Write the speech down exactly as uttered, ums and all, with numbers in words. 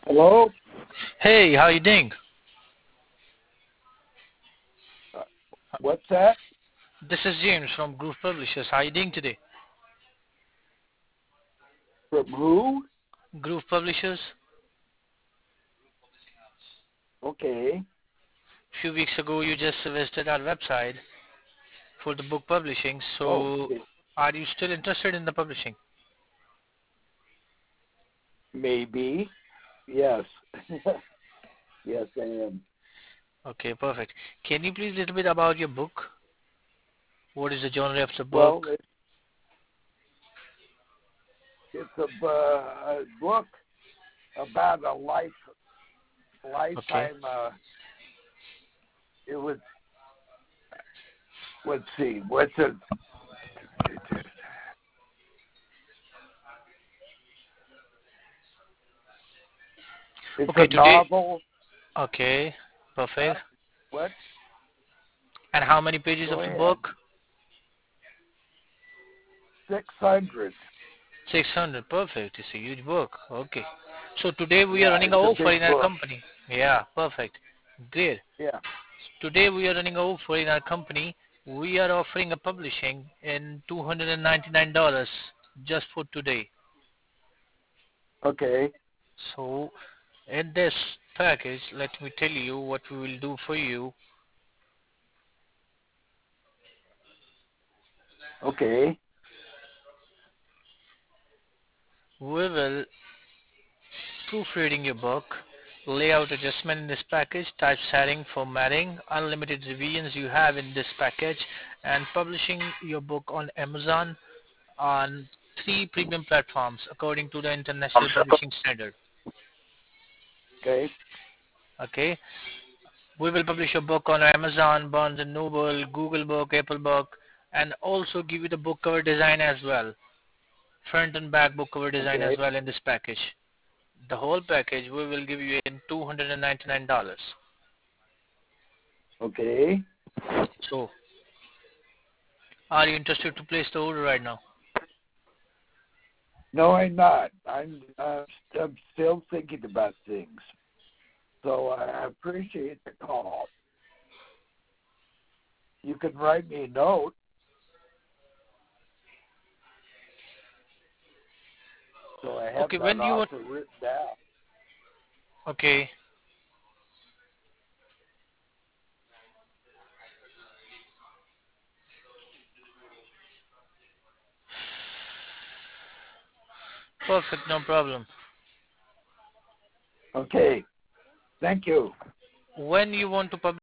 Hello? Hey, how you doing? Uh, what's that? This is James from Groove Publishers. How you doing today? From who? Groove Publishers. Okay. Few weeks ago, you just visited our website for the book publishing. Oh, So, okay. are you still interested in the publishing? Maybe. Yes. Yes, I am. Okay, perfect. Can you please a little bit about your book? What is the genre of the book? Well, it, it's a, bu- a book about a life Okay. lifetime. Uh, it was. Let's see. What's it? It's Okay, a today. novel. Okay, Huh? perfect. What? And how many pages of Go the ahead. book? Six hundred. six hundred. Perfect. It's a huge book. Okay. So today we are Yeah, running a it's a offer big in our book. company. Yeah, perfect. Great. Yeah. Today we are running an offer in our company. We are offering a publishing in two hundred ninety-nine dollars just for today. Okay. So in this package, let me tell you what we will do for you. Okay. We will proofreading your book, layout adjustment in this package, typesetting, formatting, unlimited revisions you have in this package, and publishing your book on Amazon on three premium platforms according to the International Publishing Standard. Okay. Okay, we will publish your book on Amazon, Barnes and Noble, Google Book, Apple Book, and also give you the book cover design as well, front and back book cover design as Okay. well in this package. The whole package we will give you in two hundred ninety-nine dollars. Okay. So, are you interested to place the order right now? No, I'm not. I'm, uh, I'm still thinking about things. So I appreciate the call. You can write me a note. So I have Okay, that when do you want? offer written down. Okay, perfect, no problem. Okay. Thank you. When you want to publish